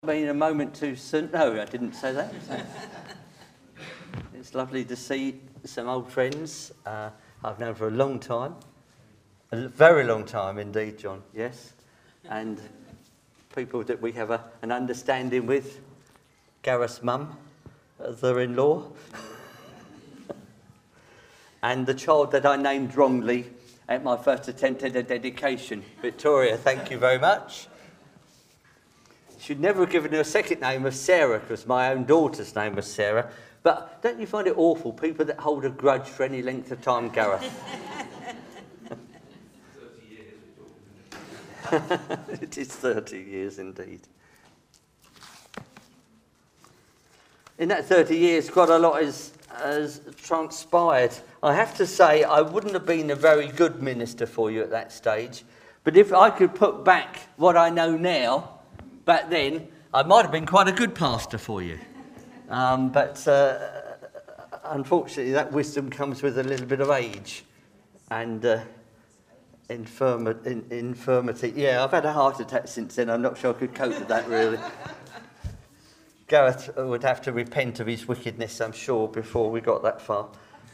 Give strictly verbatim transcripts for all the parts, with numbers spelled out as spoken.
Been a moment too soon. No, I didn't say that. It's lovely to see some old friends uh, I've known for a long time. A very long time indeed, John, yes. And people that we have a, an understanding with. Gareth's mum, their in-law. And the child that I named wrongly at my first attempt at a dedication. Victoria, thank you very much. Should never have given her a second name of Sarah, because my own daughter's name was Sarah. But don't you find it awful, people that hold a grudge for any length of time, Gareth? It is thirty years indeed. In that thirty years, quite a lot has, has transpired. I have to say, I wouldn't have been a very good minister for you at that stage. But if I could put back what I know now, back then, I might have been quite a good pastor for you. Um, but uh, unfortunately, that wisdom comes with a little bit of age and uh, infirmi- in, infirmity. Yeah, I've had a heart attack since then. I'm not sure I could cope with that, really. Gareth would have to repent of his wickedness, I'm sure, before we got that far.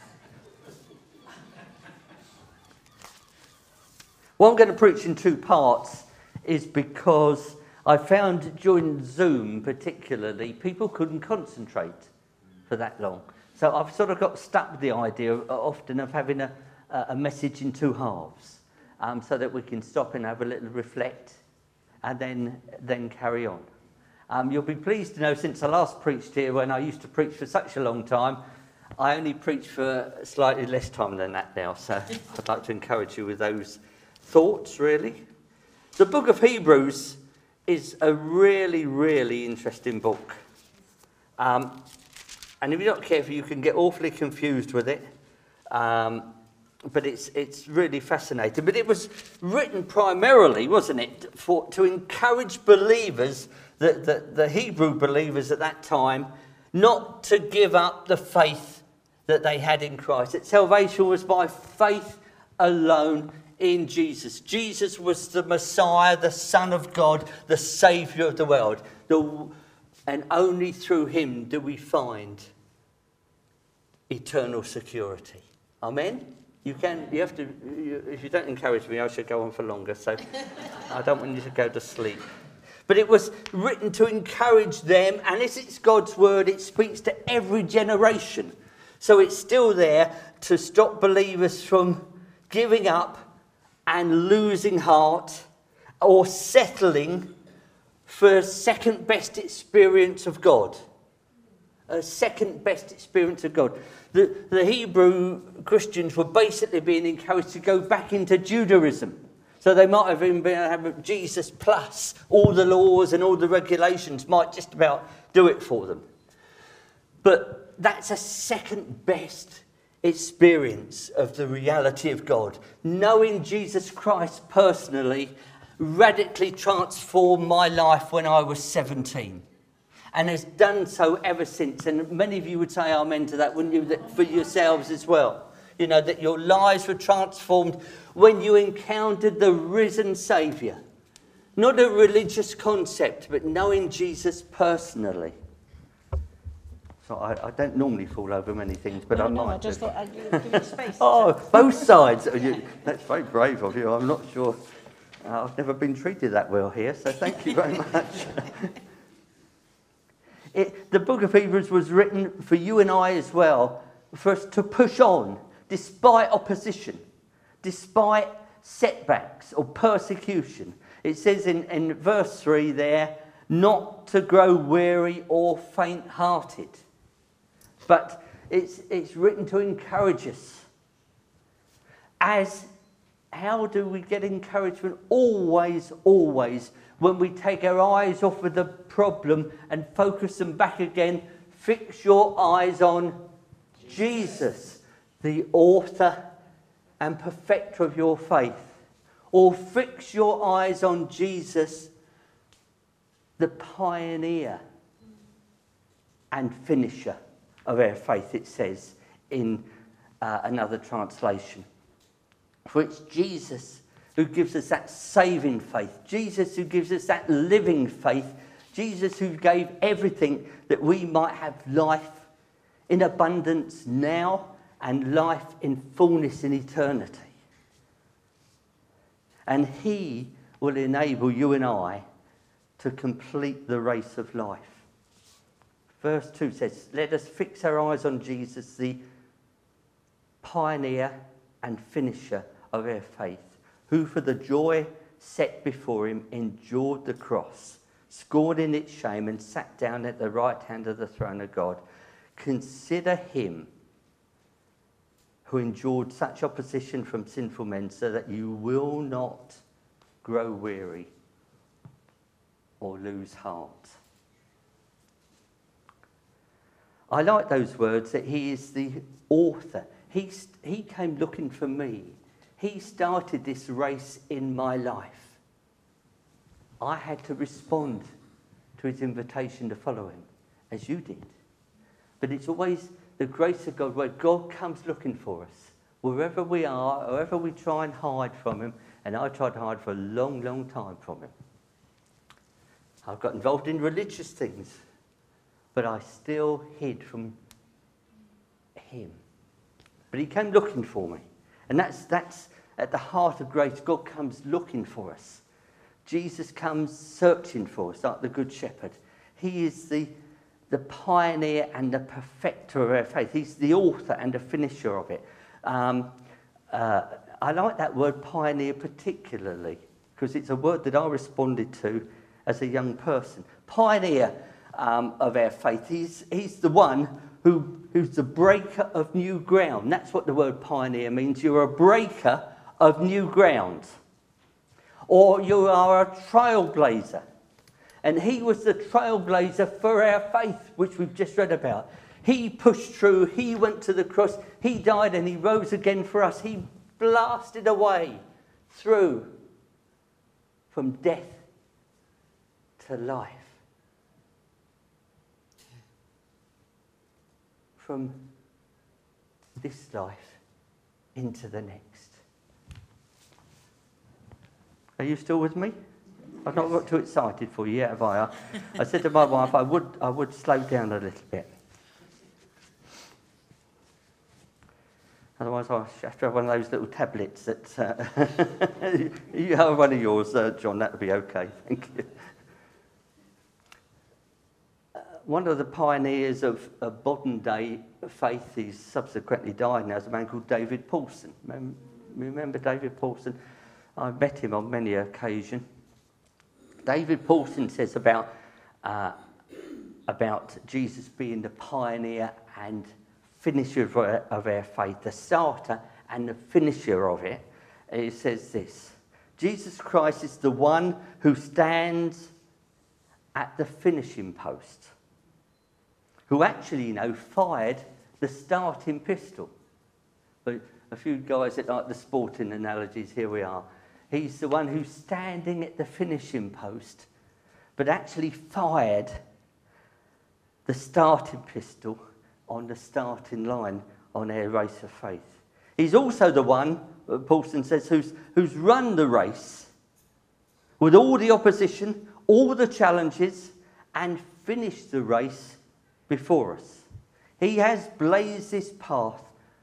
Well, I'm going to preach in two parts is because I found during Zoom particularly, people couldn't concentrate for that long. So I've sort of got stuck with the idea of, often of having a, a message in two halves, um, so that we can stop and have a little reflect and then, then carry on. Um, you'll be pleased to know since I last preached here, when I used to preach for such a long time, I only preach for slightly less time than that now. So I'd like to encourage you with those thoughts, really. The book of Hebrews is a really, really interesting book. Um, and if you're not careful, you can get awfully confused with it. Um, but it's it's really fascinating. But it was written primarily, wasn't it, for to encourage believers, the, the, the Hebrew believers at that time, not to give up the faith that they had in Christ. That salvation was by faith alone in Jesus. Jesus was the Messiah, the Son of God, the Saviour of the world. The, and only through him do we find eternal security. Amen? You can, you have to, you, if you don't encourage me, I should go on for longer, so I don't want you to go to sleep. But it was written to encourage them, and as it's God's word, it speaks to every generation. So it's still there to stop believers from giving up and losing heart or settling for a second best experience of God. A second best experience of God. The, the Hebrew Christians were basically being encouraged to go back into Judaism. So they might have even been having Jesus plus all the laws and all the regulations might just about do it for them. But that's a second best experience of the reality of God. Knowing Jesus Christ personally radically transformed my life when I was seventeen, and has done so ever since. And many of you would say amen to that, wouldn't you, that for yourselves as well? You know, that your lives were transformed when you encountered the risen Saviour. Not a religious concept, but knowing Jesus personally. So I, I don't normally fall over many things, but no, I no, might. I just do. thought I'd give you space. Oh, both sides. You, that's very brave of you. I'm not sure. Uh, I've never been treated that well here, so thank you very much. It, the book of Hebrews was written for you and I as well, for us to push on, despite opposition, despite setbacks or persecution. It says in, in verse three there, not to grow weary or faint-hearted. But it's it's written to encourage us. As how do we get encouragement? Always, always, when we take our eyes off of the problem and focus them back again, fix your eyes on Jesus, the author and perfecter of your faith. Or fix your eyes on Jesus, the pioneer and finisher of our faith, it says in uh, another translation. For it's Jesus who gives us that saving faith, Jesus who gives us that living faith, Jesus who gave everything that we might have life in abundance now and life in fullness in eternity. And he will enable you and I to complete the race of life. Verse two says, let us fix our eyes on Jesus, the pioneer and finisher of our faith, who for the joy set before him endured the cross, scorning its shame, and sat down at the right hand of the throne of God. Consider him who endured such opposition from sinful men, so that you will not grow weary or lose heart. I like those words, that he is the author. He, he came looking for me. He started this race in my life. I had to respond to his invitation to follow him, as you did. But it's always the grace of God, where God comes looking for us. Wherever we are, wherever we try and hide from him, and I tried to hide for a long, long time from him. I've got involved in religious things, but I still hid from him. But he came looking for me. And that's, that's at the heart of grace. God comes looking for us. Jesus comes searching for us, like the Good Shepherd. He is the, the pioneer and the perfecter of our faith. He's the author and the finisher of it. Um, uh, I like that word pioneer particularly, because it's a word that I responded to as a young person. Pioneer um, of our faith. He's, he's the one who, who's the breaker of new ground. That's what the word pioneer means. You're a breaker of new ground. Or you are a trailblazer. And he was the trailblazer for our faith, which we've just read about. He pushed through, he went to the cross, he died and he rose again for us. He blasted away through from death to life. From this life into the next. Are you still with me? I've not got too excited for you yet, have I? I said to my wife I would, I would slow down a little bit. Otherwise I have to have one of those little tablets that... Uh, you have one of yours, uh, John, that would be okay. Thank you. Uh, one of the pioneers of, of modern day faith, he's subsequently died now, is a man called David Paulson. Remember, remember David Paulson? I've met him on many occasions. David Paulson says about, uh, about Jesus being the pioneer and finisher of our, of our faith, the starter and the finisher of it. It says this: Jesus Christ is the one who stands at the finishing post, who actually, you know, fired the starting pistol. But a few guys that like the sporting analogies, here we are. He's the one who's standing at the finishing post, but actually fired the starting pistol on the starting line on our race of faith. He's also the one, Paulson says, who's, who's run the race with all the opposition, all the challenges, and finished the race before us. He has blazed this path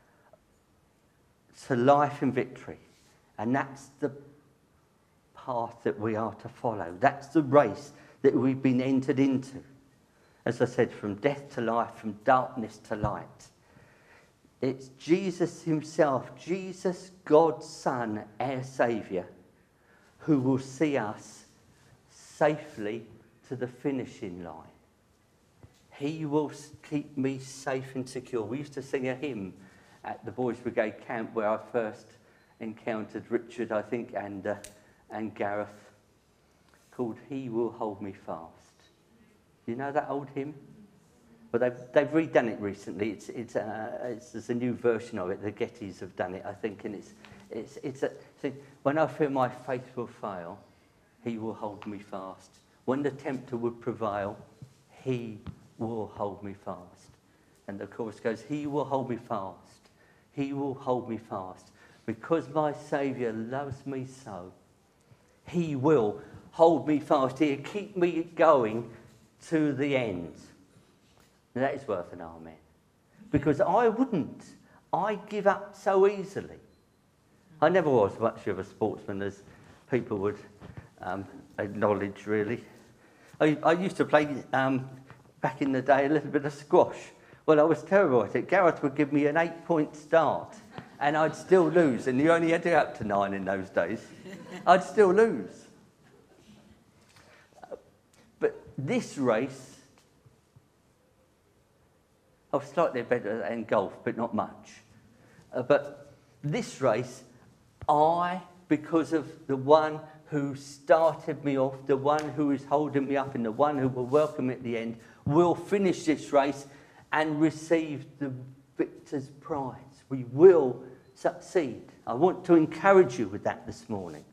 to life and victory, and that's the path that we are to follow. That's the race that we've been entered into. As I said, from death to life, from darkness to light. It's Jesus himself, Jesus, God's Son, our Saviour, who will see us safely to the finishing line. He will keep me safe and secure. We used to sing a hymn at the Boys Brigade camp where I first encountered Richard, I think, and uh, and Gareth, called He Will Hold Me Fast. You know that old hymn? Well, they've, they've redone it recently. It's, it's, uh, it's, there's a new version of it. The Gettys have done it, I think, and it's, it's, it's a, see, when I feel my faith will fail, He will hold me fast. When the tempter would prevail, He will hold me fast. And the chorus goes, He will hold me fast. He will hold me fast. Because my Saviour loves me so, He will hold me fast. He'll keep me going to the end. Now that is worth an amen. Because I wouldn't. I give up so easily. I never was much of a sportsman, as people would um, acknowledge, really. I, I used to play, um, back in the day, a little bit of squash. Well, I was terrible at it. Gareth would give me an eight-point start, and I'd still lose. And you only had to go up to nine in those days. I'd still lose. But this race, I was slightly better in golf, but not much. Uh, but this race, I, because of the one who started me off, the one who is holding me up, and the one who will welcome me at the end, will finish this race and receive the victor's prize. We will succeed. I want to encourage you with that this morning.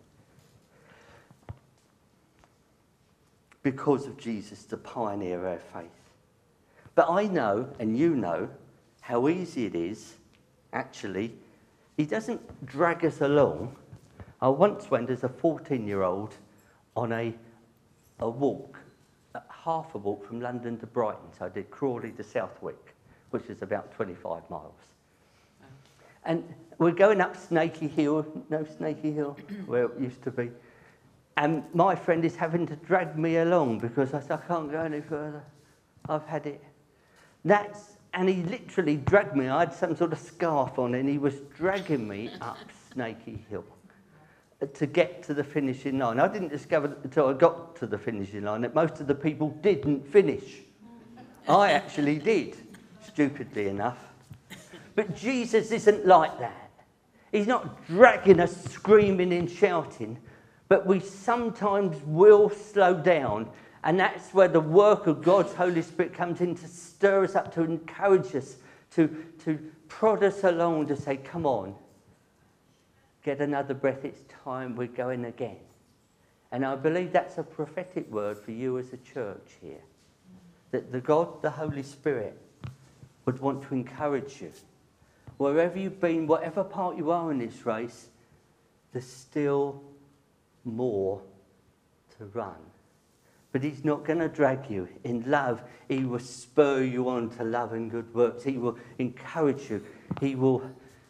Because of Jesus, the pioneer of our faith. But I know, and you know, how easy it is, actually. He doesn't drag us along. I once went as a fourteen-year-old on a, a walk, half a walk from London to Brighton. So I did Crawley to Southwick, which is about twenty-five miles. And we're going up Snaky Hill, no Snaky Hill, where it used to be. And my friend is having to drag me along because I said, I can't go any further. I've had it. That's, and he literally dragged me. I had some sort of scarf on and he was dragging me up Snaky Hill to get to the finishing line. I didn't discover until I got to the finishing line that most of the people didn't finish. I actually did, stupidly enough. But Jesus isn't like that. He's not dragging us screaming and shouting, but we sometimes will slow down, and that's where the work of God's Holy Spirit comes in to stir us up, to encourage us, to, to prod us along, to say, come on, get another breath, it's time, we're going again. And I believe that's a prophetic word for you as a church here. That the God, the Holy Spirit, would want to encourage you. Wherever you've been, whatever part you are in this race, there's still more to run. But he's not going to drag you. In love, he will spur you on to love and good works. He will encourage you. He will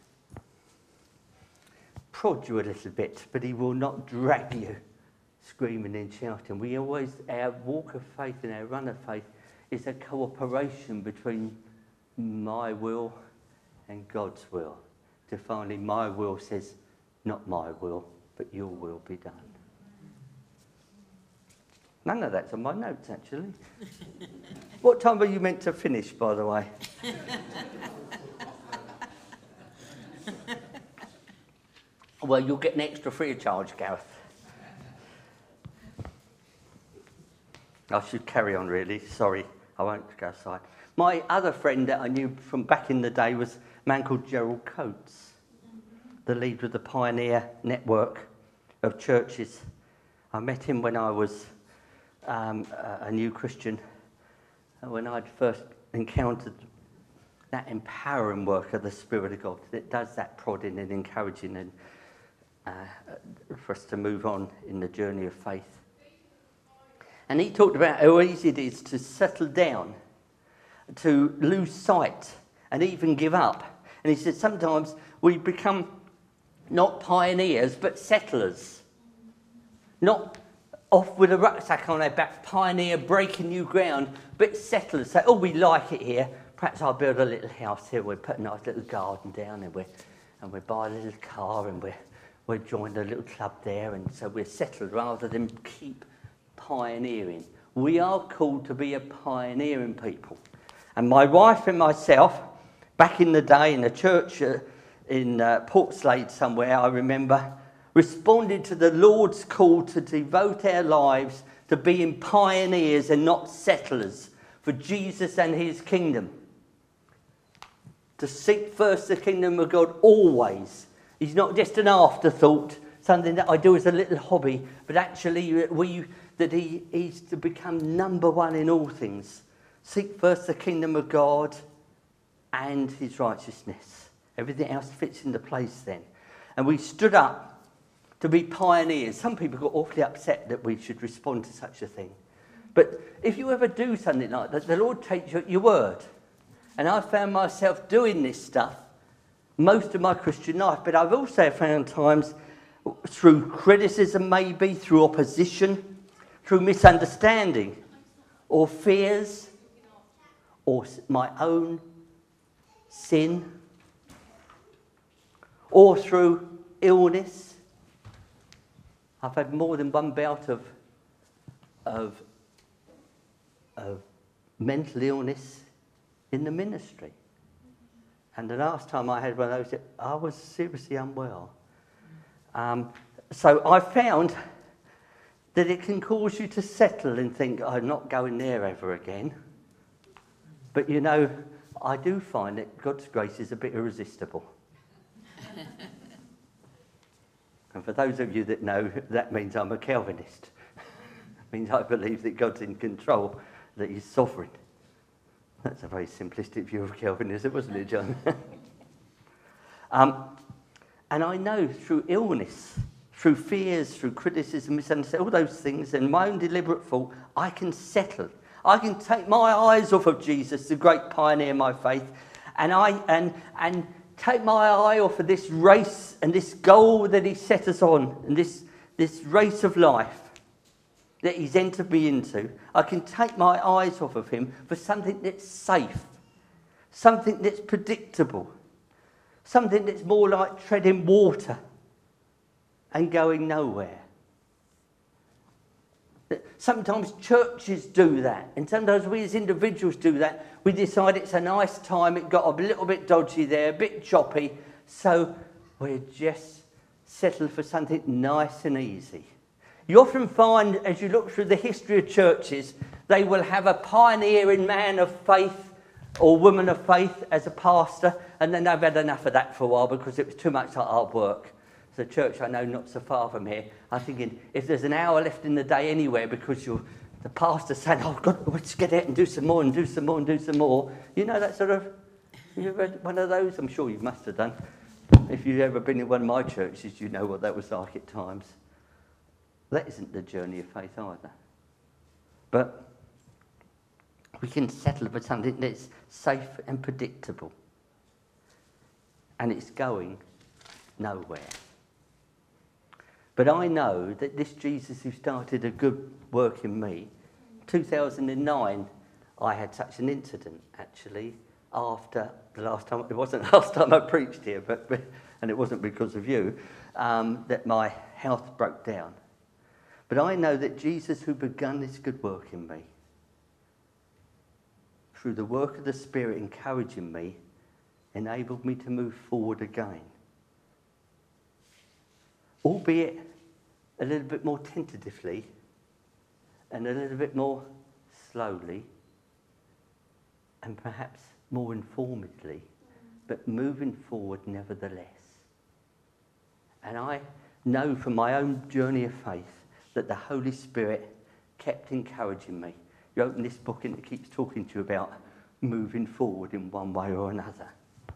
prod you a little bit, but he will not drag you screaming and shouting. We always, our walk of faith and our run of faith is a cooperation between my will and God's will. To finally, my will says, not my will, but your will be done. None of that's on my notes, actually. What time were you meant to finish, by the way? Well, you'll get an extra free of charge, Gareth. I should carry on, really. Sorry, I won't go aside. My other friend that I knew from back in the day was a man called Gerald Coates, the leader of the Pioneer Network of churches. I met him when I was um, a new Christian, when I'd first encountered that empowering work of the Spirit of God that does that prodding and encouraging and uh, for us to move on in the journey of faith. And he talked about how easy it is to settle down, to lose sight and even give up. And he said sometimes we become not pioneers but settlers. Not off with a rucksack on our back, pioneer, breaking new ground, but settlers. Say, oh, we like it here. Perhaps I'll build a little house here. We'll put a nice little garden down and we'll, and we'll buy a little car and we'll, we'll join a little club there. And so we're settled rather than keep pioneering. We are called to be a pioneering people. And my wife and myself, back in the day in a church uh, in uh, Portslade somewhere, I remember, responded to the Lord's call to devote our lives to being pioneers and not settlers for Jesus and his kingdom. To seek first the kingdom of God always. He's not just an afterthought, something that I do as a little hobby, but actually we that he is to become number one in all things. Seek first the kingdom of God and his righteousness. Everything else fits into place then. And we stood up to be pioneers. Some people got awfully upset that we should respond to such a thing. But if you ever do something like that, the Lord takes you at your word. And I found myself doing this stuff most of my Christian life, but I've also found times through criticism, maybe, through opposition, through misunderstanding, or fears, or my own sin, or through illness. I've had more than one bout of, of, of mental illness in the ministry. And the last time I had one of those, I was seriously unwell. Um, so I found that it can cause you to settle and think, I'm not going there ever again. But you know, I do find that God's grace is a bit irresistible. And for those of you that know, that means I'm a Calvinist. It means I believe that God's in control, that he's sovereign. That's a very simplistic view of Calvinism, wasn't it, John? um, and I know through illness, through fears, through criticism, misunderstanding, all those things, and my own deliberate fault, I can settle. I can take my eyes off of Jesus, the great pioneer of my faith, and I and and take my eye off of this race and this goal that he set us on, and this this race of life that he's entered me into. I can take my eyes off of him for something that's safe, something that's predictable, something that's more like treading water and going nowhere. Sometimes churches do that, and sometimes we as individuals do that. We decide it's a nice time, it got a little bit dodgy there, a bit choppy, so we just settle for something nice and easy. You often find, as you look through the history of churches, they will have a pioneering man of faith or woman of faith as a pastor, and then they've had enough of that for a while because it was too much like hard work. There's a church I know not so far from here. I'm thinking, if there's an hour left in the day anywhere because you're, the pastor's saying, oh, God, let's get out and do some more and do some more and do some more. You know that sort of, you ever had one of those? I'm sure you must have done. If you've ever been in one of my churches, you know what that was like at times. That isn't the journey of faith either. But we can settle for something that's safe and predictable. And it's going nowhere. But I know that this Jesus who started a good work in me, two thousand nine, I had such an incident, actually, after the last time, it wasn't the last time I preached here, but and it wasn't because of you, um, that my health broke down. But I know that Jesus who begun this good work in me, through the work of the Spirit encouraging me, enabled me to move forward again. Albeit a little bit more tentatively and a little bit more slowly and perhaps more informedly, but moving forward nevertheless. And I know from my own journey of faith that the Holy Spirit kept encouraging me. You open this book and it keeps talking to you about moving forward in one way or another.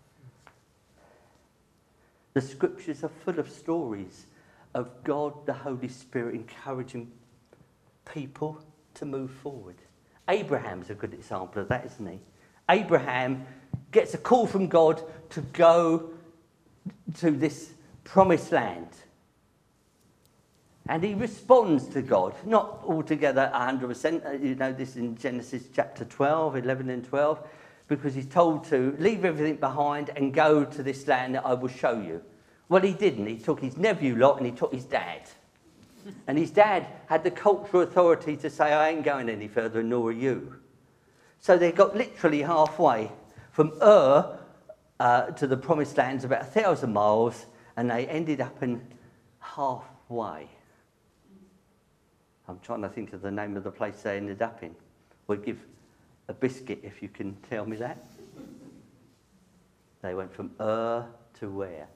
The scriptures are full of stories of God, the Holy Spirit, encouraging people to move forward. Abraham's a good example of that, isn't he? Abraham gets a call from God to go to this promised land. And he responds to God, not altogether one hundred percent. You know this in Genesis chapter twelve, eleven and twelve, because he's told to leave everything behind and go to this land that I will show you. Well, he didn't. He took his nephew Lot and he took his dad. And his dad had the cultural authority to say, I ain't going any further, nor are you. So they got literally halfway from Ur uh, to the promised lands, about a thousand miles, and they ended up in halfway. I'm trying to think of the name of the place they ended up in. We'll give a biscuit if you can tell me that. They went from Ur to where?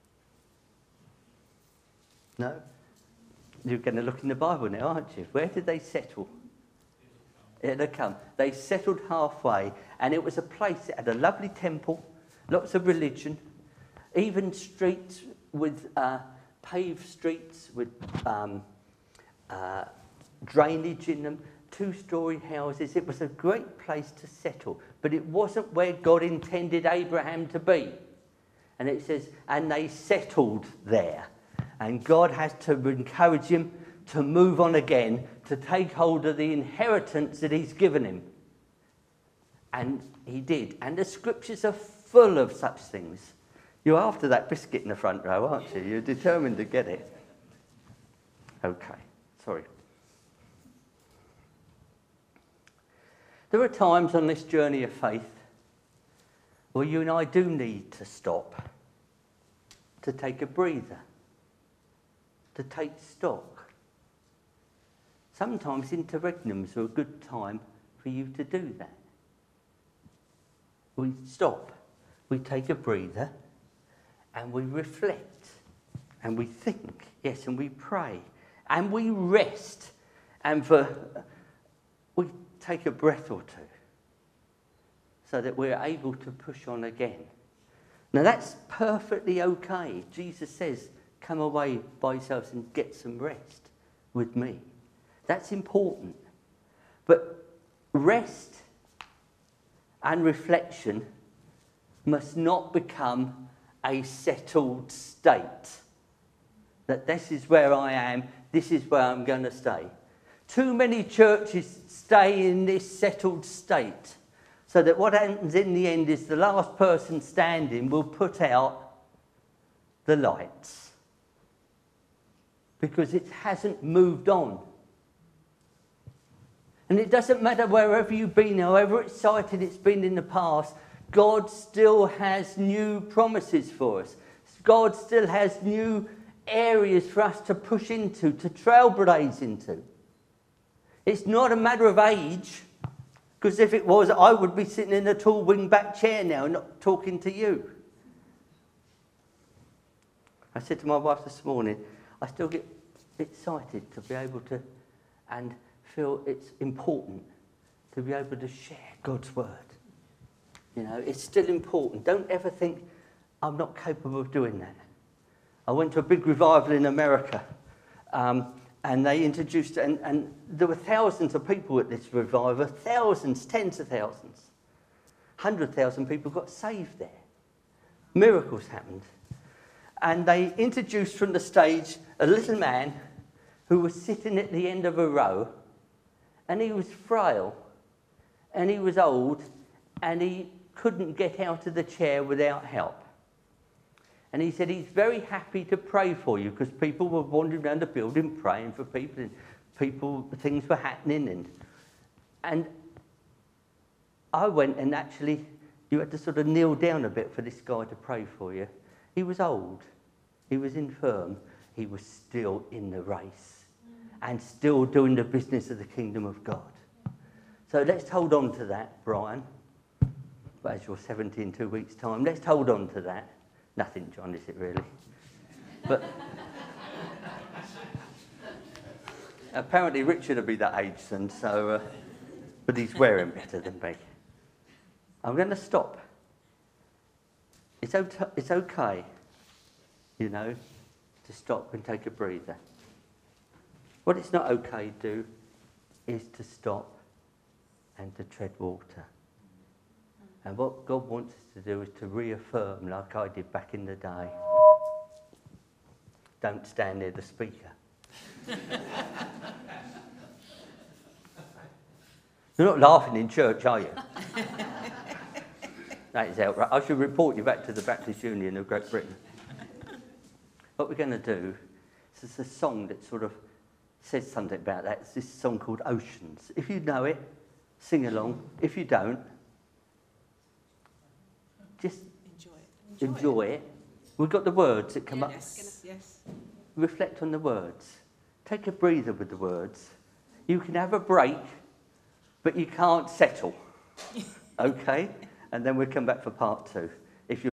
No? You're going to look in the Bible now, aren't you? Where did they settle? It'll come. They settled halfway, and it was a place that had a lovely temple, lots of religion, even streets with uh, paved streets with um, uh, drainage in them. two-storey houses. It was a great place to settle, but it wasn't where God intended Abraham to be. And it says, and they settled there. And God has to encourage him to move on again, to take hold of the inheritance that he's given him. And he did. And the scriptures are full of such things. You're after that biscuit in the front row, aren't you? You're determined to get it. Okay, sorry. There are times on this journey of faith where you and I do need to stop, to take a breather, to take stock. Sometimes interregnums are a good time for you to do that. We stop, we take a breather, and we reflect, and we think, yes, and we pray, and we rest, and for we take a breath or two, so that we're able to push on again. Now that's perfectly okay. Jesus says, come away by yourselves and get some rest with me. That's important. But rest and reflection must not become a settled state. That this is where I am, this is where I'm going to stay. Too many churches stay in this settled state, so that what happens in the end is the last person standing will put out the lights, because it hasn't moved on. And it doesn't matter wherever you've been, however excited it's been in the past, God still has new promises for us. God still has new areas for us to push into, to trailblaze into. It's not a matter of age, because if it was, I would be sitting in a tall wing-back chair now, not talking to you. I said to my wife this morning, I still get excited to be able to, and feel it's important to be able to share God's word. You know, it's still important. Don't ever think I'm not capable of doing that. I went to a big revival in America, um, and they introduced, and, and there were thousands of people at this revival, thousands, tens of thousands. one hundred thousand people got saved there. Miracles happened. And they introduced from the stage a little man who was sitting at the end of a row, and he was frail, and he was old, and he couldn't get out of the chair without help. And he said he's very happy to pray for you, because people were wandering around the building praying for people, and people, things were happening. And, and I went, and actually, you had to sort of kneel down a bit for this guy to pray for you. He was old, he was infirm, he was still in the race, and still doing the business of the kingdom of God. So let's hold on to that, Brian. But as you're seventy in two weeks' time, let's hold on to that. Nothing, John, is it really? But apparently Richard will be that age soon, so, uh, but he's wearing better than me. I'm going to stop. It's okay, it's okay, you know, to stop and take a breather. What it's not okay to do is to stop and to tread water. And what God wants us to do is to reaffirm, like I did back in the day. Don't stand near the speaker. You're not laughing in church, are you? That is outright. I should report you back to the Baptist Union of Great Britain. What we're going to do is a song that sort of says something about that. It's this song called Oceans. If you know it, sing along. If you don't, just enjoy it. Enjoy, enjoy it. it. We've got the words that come yes. up. Yes. Reflect on the words. Take a breather with the words. You can have a break, but you can't settle. Okay? And then we'll come back for part two. If you